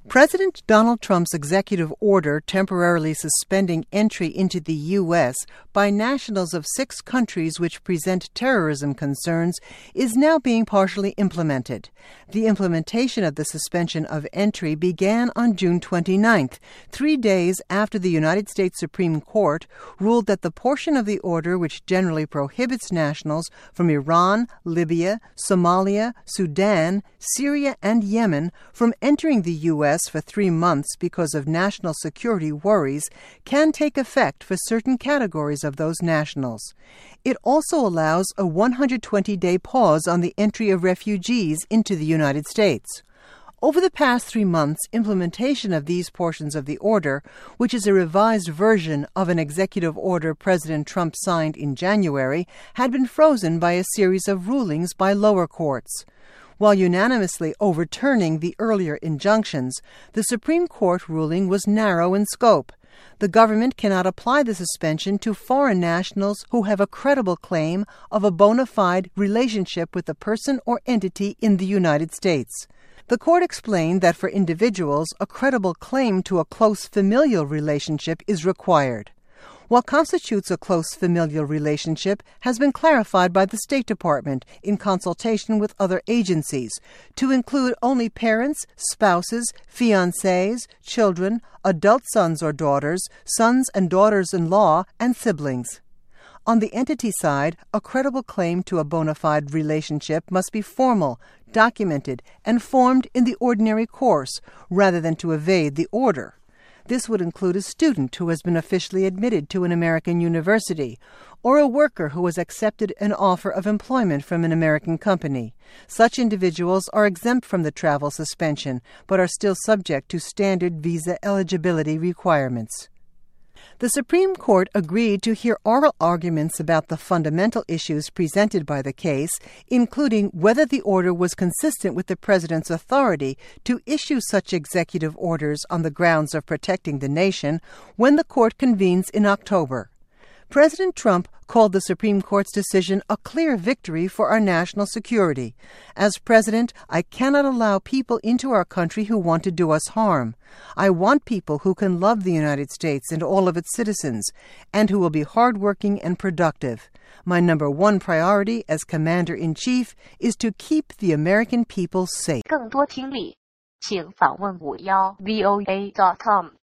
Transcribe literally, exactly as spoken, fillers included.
President Donald Trump's executive order temporarily suspending entry into the U S by nationals of six countries which present terrorism concerns is now being partially implemented. The implementation of the suspension of entry began on June twenty-ninth, three days after the United States Supreme Court ruled that the portion of the order which generally prohibits nationals from Iran, Libya, Somalia, Sudan, Syria, and Yemen from entering the U S for three months because of national security worries can take effect for certain categories of those nationals. It also allows a one hundred twenty day pause on the entry of refugees into the United States. Over the past three months, implementation of these portions of the order, which is a revised version of an executive order President Trump signed in January, had been frozen by a series of rulings by lower courts. While unanimously overturning the earlier injunctions, the Supreme Court ruling was narrow in scope. The government cannot apply the suspension to foreign nationals who have a credible claim of a bona fide relationship with a person or entity in the United States. The court explained that for individuals, a credible claim to a close familial relationship is required. What constitutes a close familial relationship has been clarified by the State Department in consultation with other agencies to include only parents, spouses, fiancés, children, adult sons or daughters, sons and daughters-in-law, and siblings. On the entity side, a credible claim to a bona fide relationship must be formal, documented, and formed in the ordinary course, rather than to evade the order. This would include a student who has been officially admitted to an American university, or a worker who has accepted an offer of employment from an American company. Such individuals are exempt from the travel suspension, but are still subject to standard visa eligibility requirements. The Supreme Court agreed to hear oral arguments about the fundamental issues presented by the case, including whether the order was consistent with the President's authority to issue such executive orders on the grounds of protecting the nation when the court convenes in October. President Trump called the Supreme Court's decision a clear victory for our national security. As president, I cannot allow people into our country who want to do us harm. I want people who can love the United States and all of its citizens, and who will be hardworking and productive. My number one priority as Commander-in-Chief is to keep the American people safe. 更多听力，请访问五幺 V O A dot com。